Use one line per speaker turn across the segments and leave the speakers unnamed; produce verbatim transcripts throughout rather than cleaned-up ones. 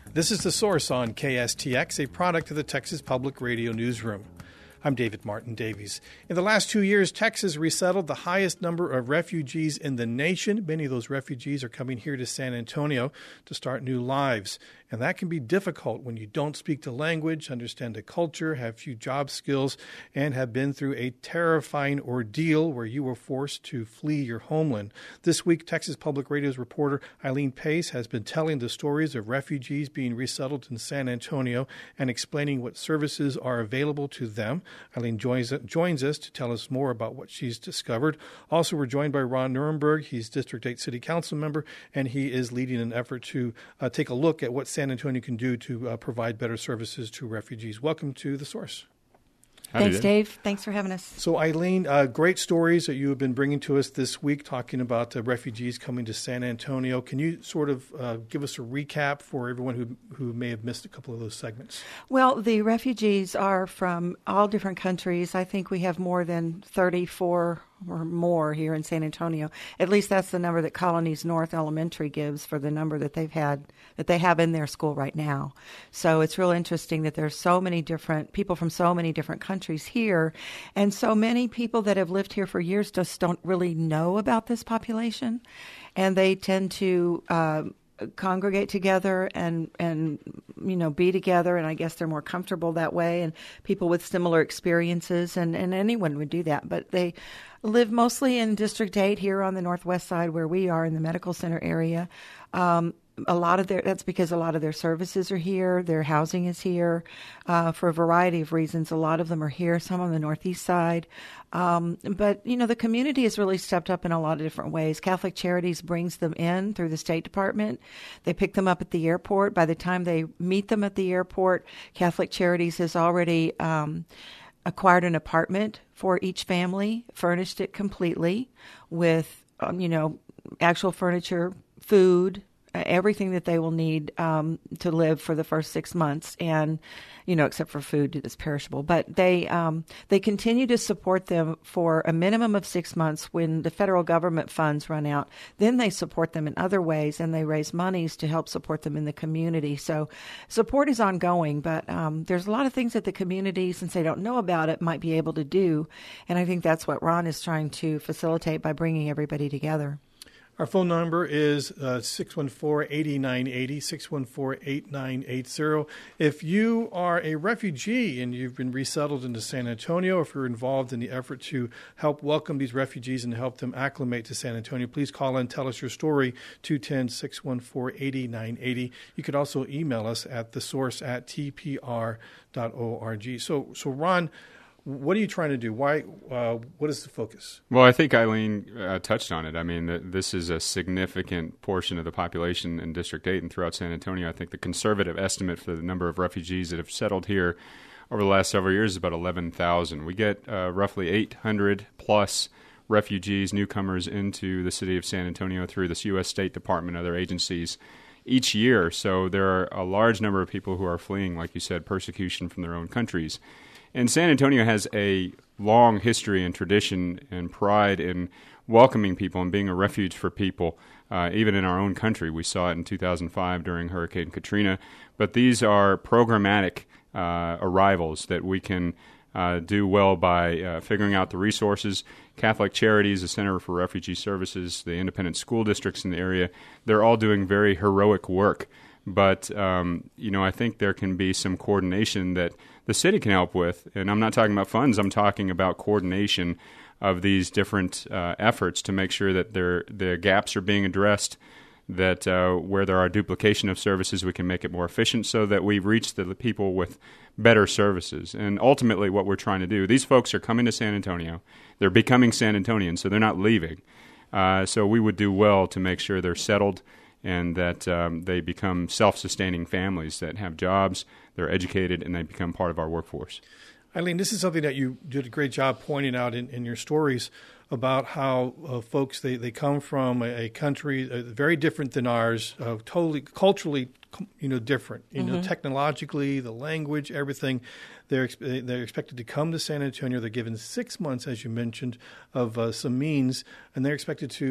This is The Source on K S T X, a product of the Texas Public Radio Newsroom. I'm David Martin Davies. In the last two years, Texas resettled the highest number of refugees in the nation. Many of those refugees are coming here to San Antonio to start new lives. And that can be difficult when you don't speak the language, understand the culture, have few job skills, and have been through a terrifying ordeal where you were forced to flee your homeland. This week, Texas Public Radio's reporter Eileen Pace has been telling the stories of refugees being resettled in San Antonio and explaining what services are available to them. Eileen joins, joins us to tell us more about what she's discovered. Also, we're joined by Ron Nuremberg. He's District eight City Council member, and he is leading an effort to uh, take a look at what San Antonio can do to uh, provide better services to refugees. Welcome to The Source.
Howdy, Thanks, Dave. Thanks for having us.
So, Eileen, uh, great stories that you have been bringing to us this week, talking about uh, refugees coming to San Antonio. Can you sort of uh, give us a recap for everyone who who may have missed a couple of those segments?
Well, the refugees are from all different countries. I think we have more than thirty-four or more here in San Antonio. At least that's the number that Colonies North Elementary gives for the number that they've had, that they have in their school right now. So it's real interesting that there's so many different people from so many different countries here, and so many people that have lived here for years just don't really know about this population, and they tend to uh, congregate together and, and, you know, be together, and I guess they're more comfortable that way, and people with similar experiences, and, and anyone would do that, but they live mostly in District eight here on the northwest side where we are in the medical center area. Um, a lot of their, that's because a lot of their services are here, their housing is here, uh, for a variety of reasons. A lot of them are here, some on the northeast side. Um, but, you know, the community has really stepped up in a lot of different ways. Catholic Charities brings them in through the State Department. They pick them up at the airport. By the time they meet them at the airport, Catholic Charities has already um, acquired an apartment for each family, furnished it completely with, um, you know, actual furniture, food, everything that they will need um, to live for the first six months, and you know, except for food that's perishable. But they um, they continue to support them for a minimum of six months. When the federal government funds run out, then they support them in other ways, and they raise monies to help support them in the community. So support is ongoing, but um, there's a lot of things that the community, since they don't know about it, might be able to do, and I think that's what Ron is trying to facilitate by bringing everybody together.
Our phone number is uh, six one four, eight nine eight zero, six one four, eight nine eight zero. If you are a refugee and you've been resettled into San Antonio, if you're involved in the effort to help welcome these refugees and help them acclimate to San Antonio, please call in, tell us your story, two one zero, six one four, eight nine eight zero. You could also email us at thesource at t p r dot org. So, so Ron, what are you trying to do? Why? Uh, what is the focus?
Well, I think Eileen uh, touched on it. I mean, the, this is a significant portion of the population in District eight and throughout San Antonio. I think the conservative estimate for the number of refugees that have settled here over the last several years is about eleven thousand. We get uh, roughly eight hundred plus refugees, newcomers into the city of San Antonio through this U S State Department and other agencies each year. So there are a large number of people who are fleeing, like you said, persecution from their own countries. And San Antonio has a long history and tradition and pride in welcoming people and being a refuge for people, uh, even in our own country. We saw it in two thousand five during Hurricane Katrina. But these are programmatic uh, arrivals that we can uh, do well by uh, figuring out the resources. Catholic Charities, the Center for Refugee Services, the independent school districts in the area, they're all doing very heroic work. But, um, you know, I think there can be some coordination that the city can help with. And I'm not talking about funds. I'm talking about coordination of these different uh, efforts to make sure that there, the gaps are being addressed, that uh, where there are duplication of services, we can make it more efficient so that we reach the people with better services. And ultimately what we're trying to do, these folks are coming to San Antonio. They're becoming San Antonians, so they're not leaving. Uh, so we would do well to make sure they're settled and that um, they become self-sustaining families that have jobs, they're educated, and they become part of our workforce.
Eileen, this is something that you did a great job pointing out in, in your stories about how uh, folks, they, they come from a, a country uh, very different than ours, uh, totally culturally, you know, different, you mm-hmm. know, technologically, the language, everything. They're they're expected to come to San Antonio. They're given six months, as you mentioned, of uh, some means, and they're expected to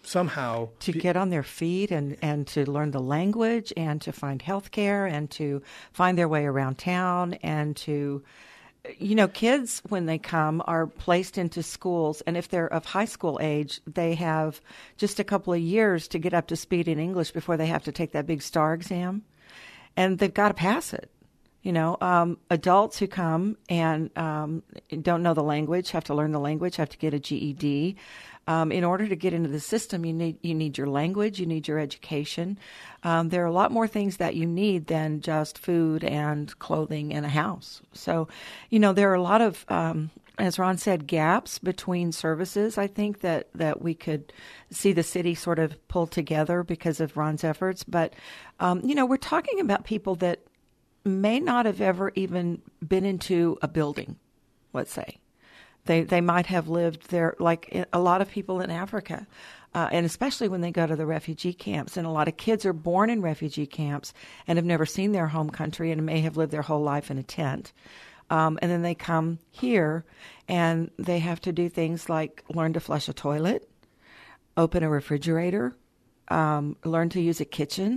somehow
to
be-
get on their feet and, and to learn the language and to find health care and to find their way around town and to, you know, kids when they come are placed into schools, and if they're of high school age, they have just a couple of years to get up to speed in English before they have to take that big STAR exam, and they've got to pass it. You know, um, adults who come and um, don't know the language, have to learn the language, have to get a G E D. Um, in order to get into the system, you need you need your language, you need your education. Um, there are a lot more things that you need than just food and clothing and a house. So, you know, there are a lot of, um, as Ron said, gaps between services. I think that, that we could see the city sort of pull together because of Ron's efforts. But, um, you know, we're talking about people that may not have ever even been into a building, let's say. They they might have lived there like a lot of people in Africa, uh, and especially when they go to the refugee camps. And a lot of kids are born in refugee camps and have never seen their home country and may have lived their whole life in a tent. Um, and then they come here and they have to do things like learn to flush a toilet, open a refrigerator, um, learn to use a kitchen.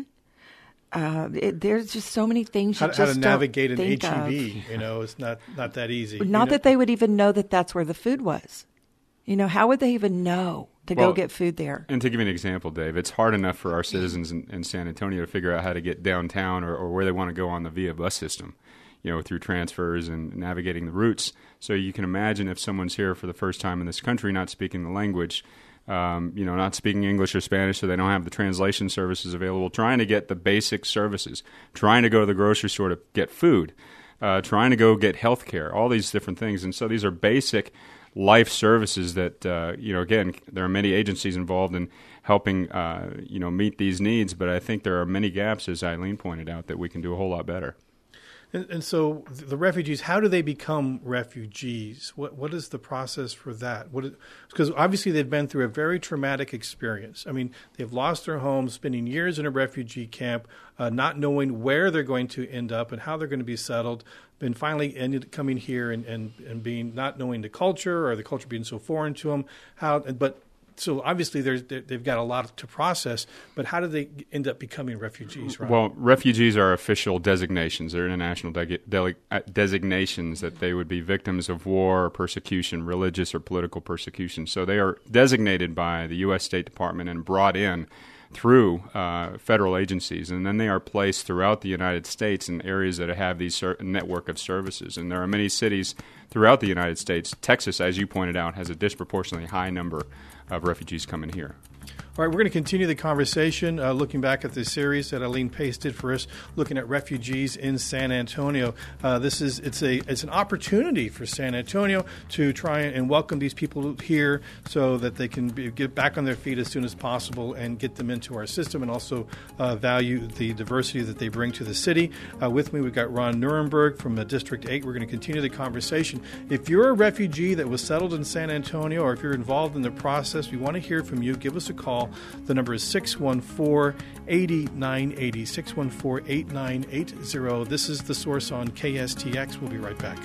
Uh, it, there's just so many things you
how,
just
how to navigate
don't
an
think
H E V.
of.
You know, it's not not that easy.
Not
you know?
that they would even know that that's where the food was. You know, how would they even know to
well,
go get food there?
And to give you an example, Dave, it's hard enough for our citizens in, in San Antonio to figure out how to get downtown or, or where they want to go on the Via bus system, you know, through transfers and navigating the routes. So you can imagine if someone's here for the first time in this country, not speaking the language, Um, you know, not speaking English or Spanish, so they don't have the translation services available, trying to get the basic services, trying to go to the grocery store to get food, uh, trying to go get health care, all these different things. And so these are basic life services that, uh, you know, again, there are many agencies involved in helping, uh, you know, meet these needs. But I think there are many gaps, as Eileen pointed out, that we can do a whole lot better.
And, and so the refugees, how do they become refugees? What What is the process for that? What is, because obviously they've been through a very traumatic experience. I mean, they've lost their homes, spending years in a refugee camp, uh, not knowing where they're going to end up and how they're going to be settled, and finally ended coming here and, and, and being not knowing the culture or the culture being so foreign to them. How, but So obviously there's, they've got a lot to process, but how do they end up becoming refugees, Ron?
Well, refugees are official designations. They're international de- de- designations that they would be victims of war or persecution, religious or political persecution. So they are designated by the U S State Department and brought in through uh, federal agencies, and then they are placed throughout the United States in areas that have these ser- network of services. And there are many cities throughout the United States. Texas, as you pointed out, has a disproportionately high number of refugees coming here.
All right, we're going to continue the conversation, uh, looking back at the series that Eileen Pace did for us, looking at refugees in San Antonio. Uh, this is it's a it's an opportunity for San Antonio to try and welcome these people here so that they can be, get back on their feet as soon as possible and get them into our system, and also uh, value the diversity that they bring to the city. Uh, with me, we've got Ron Nuremberg from uh, District eight. We're going to continue the conversation. If you're a refugee that was settled in San Antonio, or if you're involved in the process, we want to hear from you. Give us a call. The number is six one four, eight nine eight zero, six one four, eight nine eight zero. This is The Source on K S T X. We'll be right back.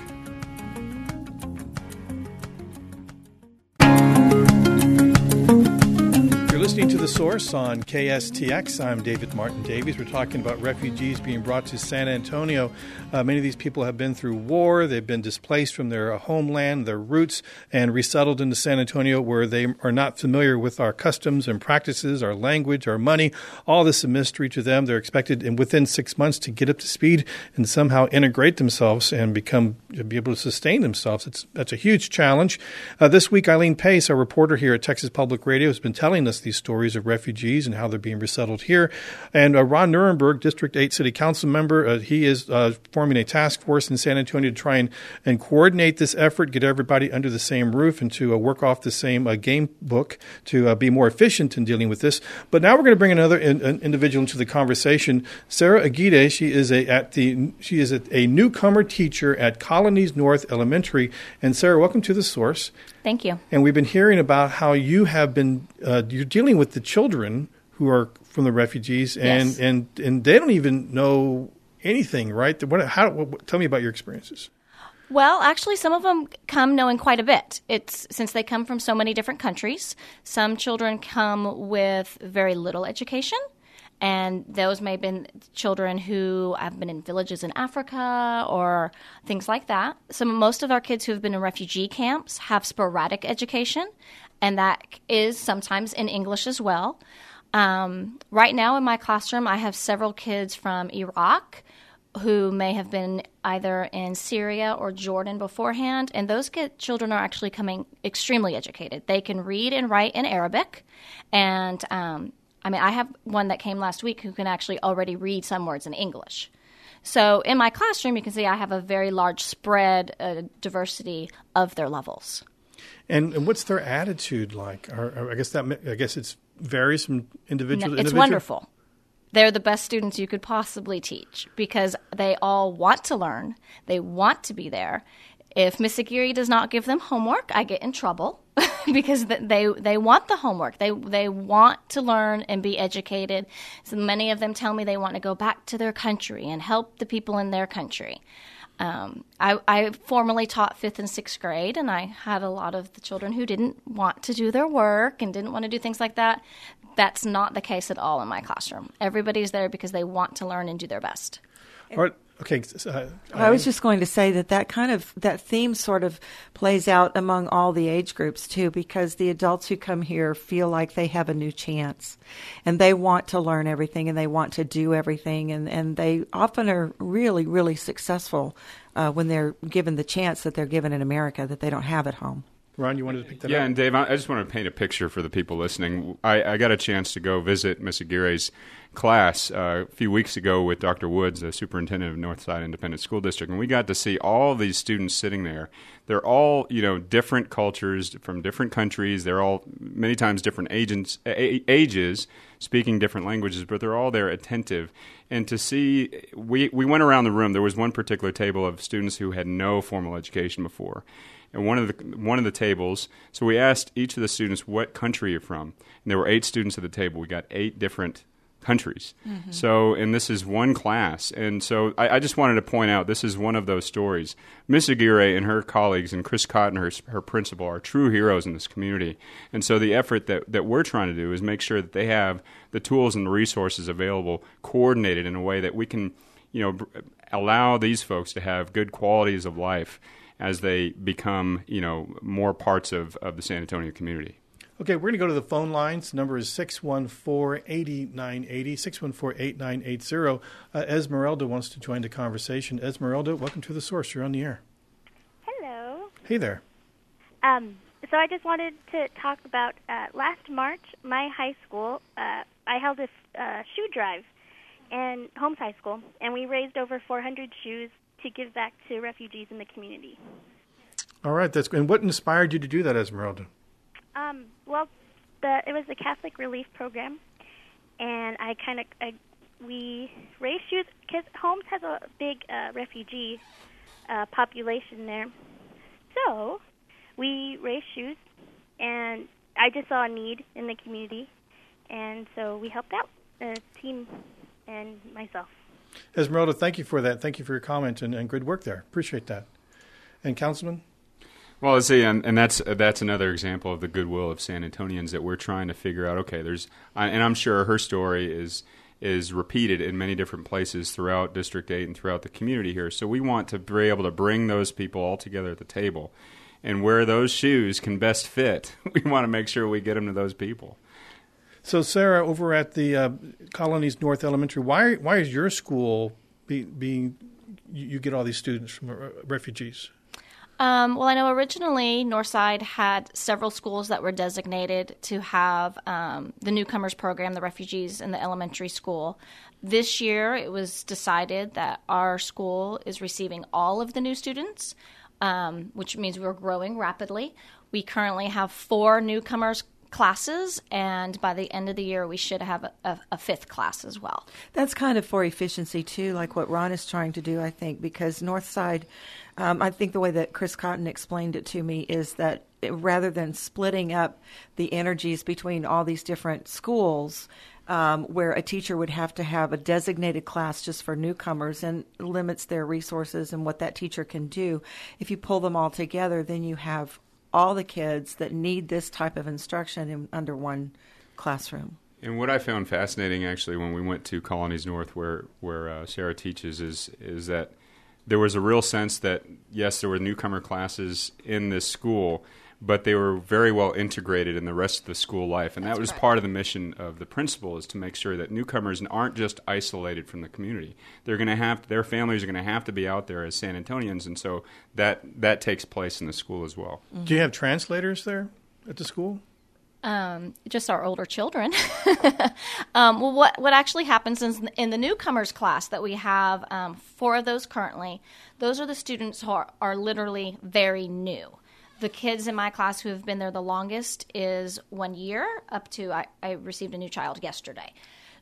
Listening to The Source on K S T X. I'm David Martin Davies. We're talking about refugees being brought to San Antonio. Uh, many of these people have been through war. They've been displaced from their homeland, their roots, and resettled into San Antonio, where they are not familiar with our customs and practices, our language, our money. All this is a mystery to them. They're expected in within six months to get up to speed and somehow integrate themselves and become be able to sustain themselves. It's that's a huge challenge. Uh, this week, Eileen Pace, our reporter here at Texas Public Radio, has been telling us these stories of refugees and how they're being resettled here. And uh, Ron Nuremberg, District eight City Council member, uh, he is uh, forming a task force in San Antonio to try and, and coordinate this effort, get everybody under the same roof, and to uh, work off the same uh, game book to uh, be more efficient in dealing with this. But now we're going to bring another in, an individual into the conversation. Sarah Aguirre, she is a at the she is a, a newcomer teacher at Colonies North Elementary. And Sarah, welcome to The Source.
Thank you.
And we've been hearing about how you have been, uh, you're dealing with the children who are from the refugees, and,
Yes.
and, and they don't even know anything, right? What, how, what, tell me about your experiences.
Well, actually, some of them come knowing quite a bit. It's since they come from so many different countries. Some children come with very little education, and those may have been children who have been in villages in Africa or things like that. So most of our kids who have been in refugee camps have sporadic education, and that is sometimes in English as well. Um, right now in my classroom, I have several kids from Iraq who may have been either in Syria or Jordan beforehand, and those kid, children are actually coming extremely educated. They can read and write in Arabic, and um, I mean, I have one that came last week who can actually already read some words in English. So in my classroom, you can see I have a very large spread, uh, diversity of their levels.
And, and what's their attitude like? Or, or I guess that I guess it's varies from individual to
It's
individual.
wonderful. They're the best students you could possibly teach because they all want to learn. They want to be there. If Miss Aguirre does not give them homework, I get in trouble because they they want the homework. They they want to learn and be educated. So many of them tell me they want to go back to their country and help the people in their country. Um, I, I formerly taught fifth and sixth grade, and I had a lot of the children who didn't want to do their work and didn't want to do things like that. That's not the case at all in my classroom. Everybody's there because they want to learn and do their best.
All right. Okay. Uh,
I was just going to say that that kind of that theme sort of plays out among all the age groups too, because the adults who come here feel like they have a new chance, and they want to learn everything and they want to do everything, and, and they often are really, really successful uh, when they're given the chance that they're given in America that they don't have at home.
Ron, you wanted to pick that
yeah,
up?
Yeah, and Dave, I just want to paint a picture for the people listening. I, I got a chance to go visit Miss Aguirre's class uh, a few weeks ago with Doctor Woods, the superintendent of Northside Independent School District, and we got to see all these students sitting there. They're all, you know, different cultures from different countries. They're all many times different agents, a- ages, speaking different languages, but they're all there attentive. And to see, we, we went around the room. There was one particular table of students who had no formal education before. And one of the one of the tables, so we asked each of the students what country you're from. And there were eight students at the table. We got eight different countries. Mm-hmm. So, and this is one class. And so I, I just wanted to point out this is one of those stories. Miss Aguirre and her colleagues and Chris Cotton, her, her principal, are true heroes in this community. And so the effort that, that we're trying to do is make sure that they have the tools and the resources available, coordinated in a way that we can, you know, allow these folks to have good qualities of life as they become, you know, more parts of, of the San Antonio community.
Okay, we're going to go to the phone lines. The number is six one four, eight nine eight zero, six one four, eight nine eight zero. Uh, Esmeralda wants to join the conversation. Esmeralda, welcome to The Source. You're on the air.
Hello.
Hey there.
Um, so I just wanted to talk about uh, last March, my high school, uh, I held a uh, shoe drive in Holmes High School, and we raised over four hundred shoes to give back to refugees in the community.
All right, that's good. And what inspired you to do that, Esmeralda?
Um, well, the, it was the Catholic Relief Program, and I kind of we raised shoes because Holmes has a big uh, refugee uh, population there. So we raised shoes, and I just saw a need in the community, and so we helped out the team and myself.
Esmeralda, thank you for that. Thank you for your comment and, and good work there. Appreciate that. And Councilman?
Well, let's see, and, and that's uh, that's another example of the goodwill of San Antonians that we're trying to figure out. Okay, there's, uh, and I'm sure her story is is repeated in many different places throughout District eight and throughout the community here. So we want to be able to bring those people all together at the table, and where those shoes can best fit, we want to make sure we get them to those people.
So, Sarah, over at the uh, Colonies North Elementary, why why is your school be, being you, you get all these students from uh, refugees?
Um, well, I know originally Northside had several schools that were designated to have um, the newcomers program, the refugees in the elementary school. This year it was decided that our school is receiving all of the new students, um, which means we're growing rapidly. We currently have four newcomers classes, and by the end of the year we should have a, a, a fifth class as well.
That's kind of for efficiency too, like what Ron is trying to do, I think, because Northside, um, I think the way that Chris Cotton explained it to me is that it, rather than splitting up the energies between all these different schools, um, where a teacher would have to have a designated class just for newcomers and limits their resources and what that teacher can do. If you pull them all together, then you have all the kids that need this type of instruction in, under one classroom.
And what I found fascinating, actually, when we went to Colonies North, where where uh, Sarah teaches, is is that there was a real sense that, yes, there were newcomer classes in this school, but they were very well integrated in the rest of the school life. And
That's
that was
right.
part of the mission of the principal, is to make sure that newcomers aren't just isolated from the community. They're going to have, their families are going to have to be out there as San Antonians, and so that, that takes place in the school as well.
Mm-hmm. Do you have translators there at the school?
Um, just our older children. um, well, what what actually happens is in the newcomers class that we have, um, four of those currently, those are the students who are, are literally very new. The kids in my class who have been there the longest is one year, up to, I, I received a new child yesterday.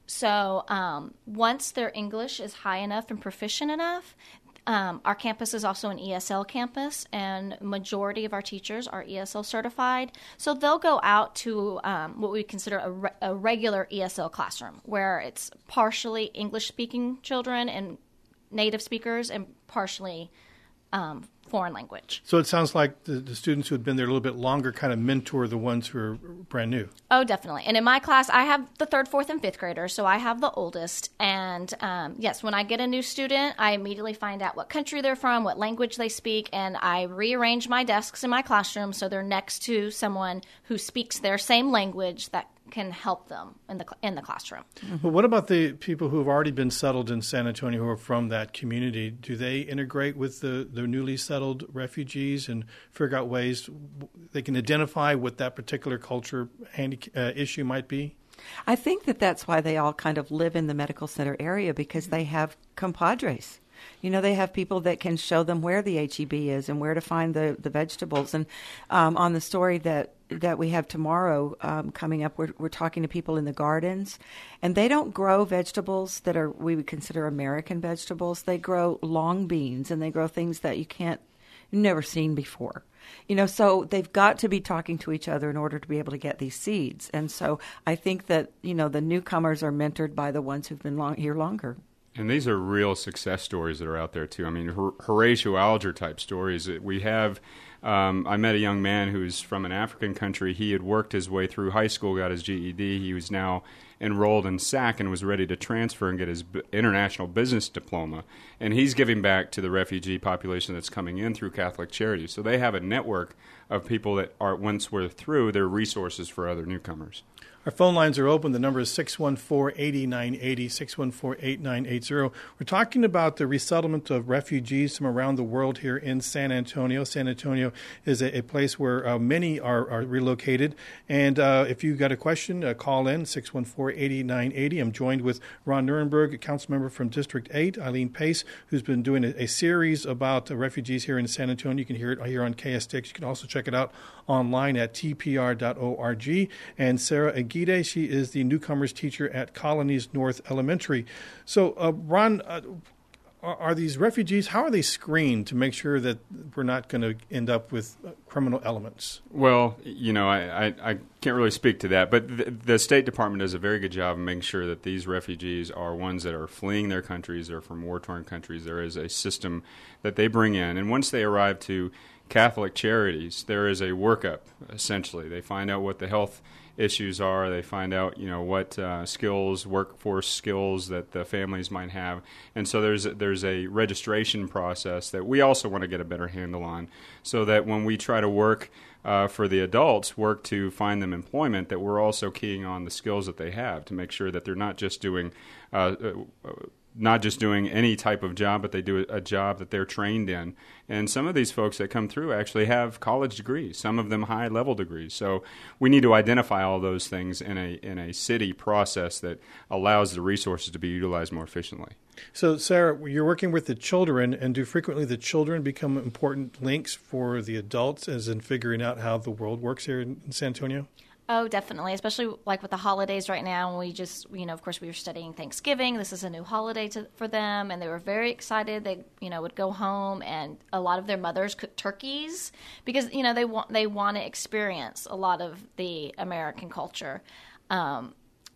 So um, once their English is high enough and proficient enough, Um, our campus is also an E S L campus, and majority of our teachers are E S L certified. So they'll go out to um, what we consider a, re- a regular E S L classroom, where it's partially English-speaking children and native speakers and partially um, foreign language.
So it sounds like the, the students who had been there a little bit longer kind of mentor the ones who are brand new.
Oh, definitely. And in my class, I have the third, fourth, and fifth graders, so I have the oldest. And um, yes, when I get a new student, I immediately find out what country they're from, what language they speak, and I rearrange my desks in my classroom so they're next to someone who speaks their same language that can help them in the in the classroom.
But what about the people who have already been settled in San Antonio who are from that community? Do they integrate with the, the newly settled refugees and figure out ways they can identify what that particular culture handy, uh, issue might be?
I think that that's why they all kind of live in the medical center area, because they have compadres. You know, they have people that can show them where the H E B is and where to find the, the vegetables. And um, on the story that, that we have tomorrow um, coming up, we're, we're talking to people in the gardens. And they don't grow vegetables that are we would consider American vegetables. They grow long beans, and they grow things that you can't, you've never seen before. You know, so they've got to be talking to each other in order to be able to get these seeds. And so I think that, you know, the newcomers are mentored by the ones who've been long, here longer.
And these are real success stories that are out there, too. I mean, Horatio Alger type stories. We have, um, I met a young man who's from an African country. He had worked his way through high school, got his G E D. He was now enrolled in S A C and was ready to transfer and get his b- international business diploma. And he's giving back to the refugee population that's coming in through Catholic Charities. So they have a network of people that are, once we're through, they're resources for other newcomers.
Our phone lines are open. The number is six one four, eight nine eight zero, six one four, eight nine eight zero. We're talking about the resettlement of refugees from around the world here in San Antonio. San Antonio is a, a place where uh, many are, are relocated. And uh, if you've got a question, uh, call in, six one four, eight nine eight zero. I'm joined with Ron Nuremberg, a council member from District eight, Eileen Pace, who's been doing a, a series about uh, refugees here in San Antonio. You can hear it here on K S T X. You can also check it out online at t p r dot org. And Sarah Aguirre, she is the newcomers teacher at Colonies North Elementary. So, uh, Ron, uh, are, are these refugees, how are they screened to make sure that we're not going to end up with uh, criminal elements?
Well, you know, I, I, I can't really speak to that, but the, the State Department does a very good job of making sure that these refugees are ones that are fleeing their countries, they're from war-torn countries. There is a system that they bring in, and once they arrive to Catholic Charities, there is a workup, essentially. They find out what the health issues are. They find out, you know, what uh, skills, workforce skills that the families might have. And so there's a, there's a registration process that we also want to get a better handle on, so that when we try to work uh, for the adults, work to find them employment, that we're also keying on the skills that they have to make sure that they're not just doing uh, uh, not just doing any type of job, but they do a job that they're trained in. And some of these folks that come through actually have college degrees, some of them high-level degrees. So we need to identify all those things in a in a city process that allows the resources to be utilized more efficiently.
So, Sarah, you're working with the children, and do frequently the children become important links for the adults as in figuring out how the world works here in San Antonio?
Oh, definitely, especially like with the holidays right now. And we just, you know, of course, we were studying Thanksgiving. This is a new holiday to, for them, and they were very excited. They, you know, would go home, and a lot of their mothers cooked turkeys because, you know, they want they want to experience a lot of the American culture. Um,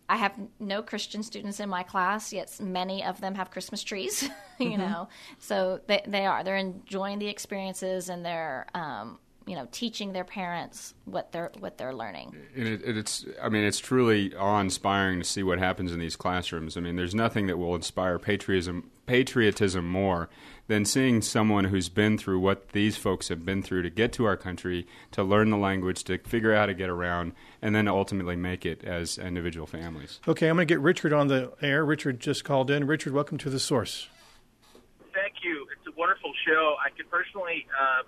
I have no Christian students in my class, yet many of them have Christmas trees, you mm-hmm. know. So they they are. They're enjoying the experiences, and they're, um, you know, teaching their parents what they're what they're learning.
And it, it's, I mean, it's truly awe-inspiring to see what happens in these classrooms. I mean, there's nothing that will inspire patriotism patriotism more than seeing someone who's been through what these folks have been through to get to our country, to learn the language, to figure out how to get around, and then ultimately make it as individual families.
Okay, I'm going to get Richard on the air. Richard just called in. Richard, welcome to The Source.
Thank you. It's a wonderful show. I can personally, uh,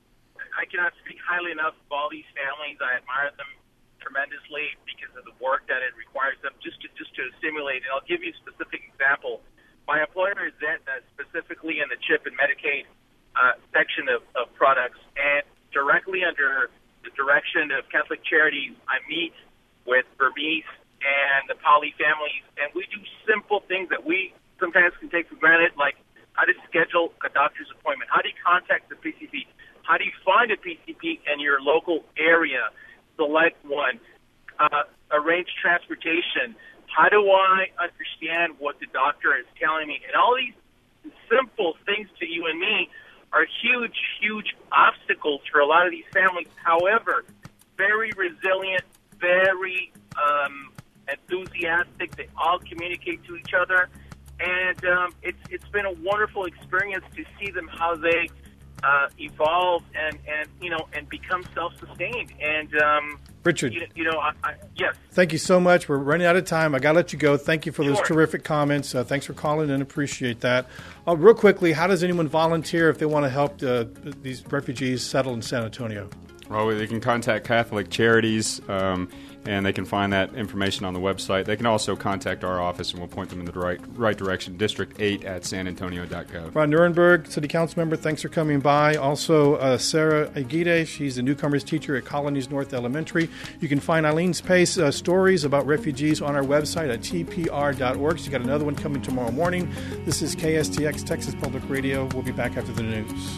I cannot speak highly enough of all these families. I admire them tremendously because of the work that it requires them just to, just to stimulate. And I'll give you a specific example. My employer is that uh, specifically in the CHIP and Medicaid uh, section of, of products, and directly under the direction of Catholic Charities, I meet with Burmese and the Poly families, and we do simple things that we sometimes can take for granted, like how to schedule a doctor's appointment, how do you contact the P C P, how do you find a P C P in your local area, select one, uh, arrange transportation. How do I understand what the doctor is telling me? And all these simple things to you and me are huge, huge obstacles for a lot of these families. However, very resilient, very um, enthusiastic. They all communicate to each other. And um, it's it's been a wonderful experience to see them, how they uh, evolve and, and, you know, and become self-sustained. And, um,
Richard,
you, you know, I, I, yes.
Thank you so much. We're running out of time. I got to let you go. Thank you for those
Sure.
terrific comments. Uh, thanks for calling in. Appreciate that. Uh, real quickly, how does anyone volunteer if they want to help uh, these refugees settle in San Antonio?
Well, they can contact Catholic Charities, um, and they can find that information on the website. They can also contact our office, and we'll point them in the right right direction, District eight at san antonio dot gov.
Ron Nuremberg, City Council member, thanks for coming by. Also, uh, Sarah Aguirre, she's a newcomers teacher at Colonies North Elementary. You can find Eileen's Pace uh, stories about refugees on our website at t p r dot org. She's got another one coming tomorrow morning. This is K S T X, Texas Public Radio. We'll be back after the news.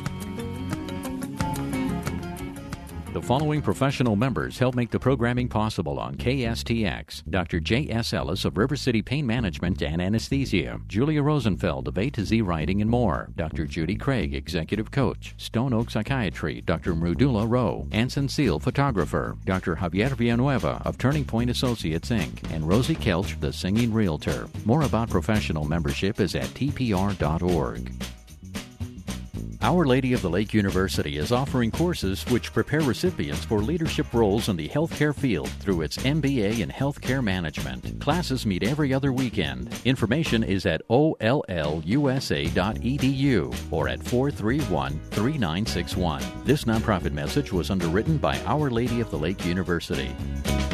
The following professional members help make the programming possible on K S T X. Doctor J S. Ellis of River City Pain Management and Anesthesia. Julia Rosenfeld of A to Z Writing and more. Doctor Judy Craig, Executive Coach. Stone Oak Psychiatry. Doctor Mrudula Rowe. Anson Seal, Photographer. Doctor Javier Villanueva of Turning Point Associates, Incorporated. And Rosie Kelch, the Singing Realtor. More about professional membership is at t p r dot org. Our Lady of the Lake University is offering courses which prepare recipients for leadership roles in the healthcare field through its M B A in Healthcare Management. Classes meet every other weekend. Information is at o l l u s a dot e d u or at four three one, three nine six one. This nonprofit message was underwritten by Our Lady of the Lake University.